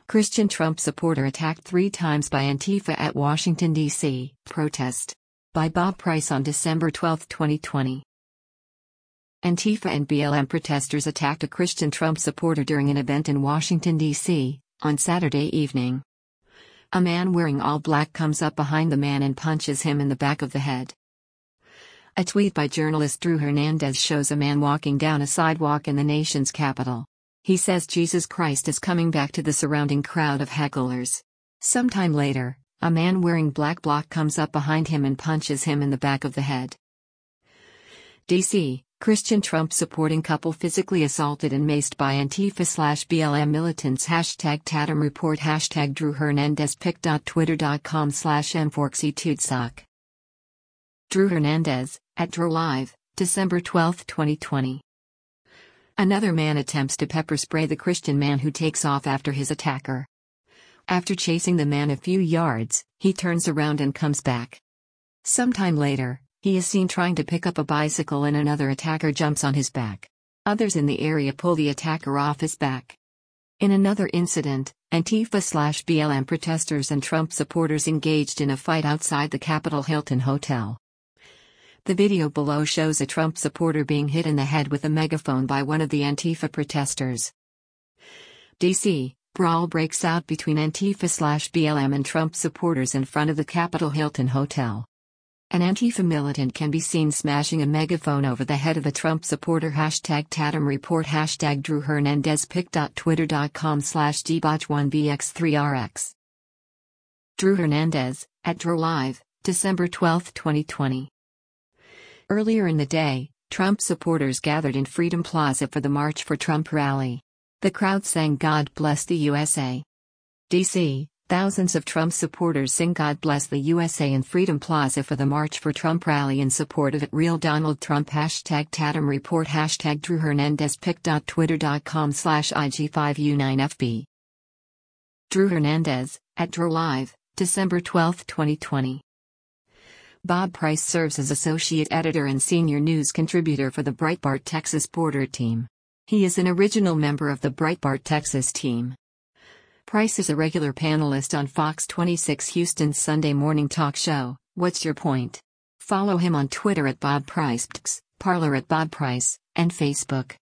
Christian Trump supporter attacked 3 times by Antifa at Washington, D.C. Protest. By Bob Price on December 12, 2020. Antifa and BLM protesters attacked a Christian Trump supporter during an event in Washington, D.C., on Saturday evening. A man wearing all black comes up behind the man and punches him in the back of the head. A tweet by journalist Drew Hernandez shows a man walking down a sidewalk in the nation's capital. He says Jesus Christ is coming back to the surrounding crowd of hecklers. Sometime later, a man wearing black block comes up behind him and punches him in the back of the head. D.C. Christian Trump supporting couple physically assaulted and maced by Antifa/BLM militants. #Tatum report. #Drew Hernandez pic.twitter.com/mforksy Drew Hernandez, at Drew Live, December 12, 2020. Another man attempts to pepper spray the Christian man who takes off after his attacker. After chasing the man a few yards, he turns around and comes back. Sometime later, he is seen trying to pick up a bicycle and another attacker jumps on his back. Others in the area pull the attacker off his back. In another incident, Antifa/BLM protesters and Trump supporters engaged in a fight outside the Capitol Hilton Hotel. The video below shows a Trump supporter being hit in the head with a megaphone by one of the Antifa protesters. D.C. Brawl breaks out between Antifa/BLM and Trump supporters in front of the Capitol Hilton Hotel. An Antifa militant can be seen smashing a megaphone over the head of a Trump supporter. #Tatum report. #Drew Hernandez pic.twitter.com/dbotch1bx3rx Drew Hernandez, at Drew Live, December 12, 2020. Earlier in the day, Trump supporters gathered in Freedom Plaza for the March for Trump rally. The crowd sang "God Bless the USA." D.C. Thousands of Trump supporters sing "God Bless the USA" in Freedom Plaza for the March for Trump rally in support of @Real Donald Trump. #Tatum report. #Drew Hernandez pic.twitter.com/IG5U9FB Drew Hernandez, at Drew Live, December 12, 2020. Bob Price serves as associate editor and senior news contributor for the Breitbart Texas Border Team. He is an original member of the Breitbart Texas team. Price is a regular panelist on Fox 26 Houston's Sunday morning talk show, What's Your Point? Follow him on Twitter @BobPrice, Parler @BobPrice, and Facebook.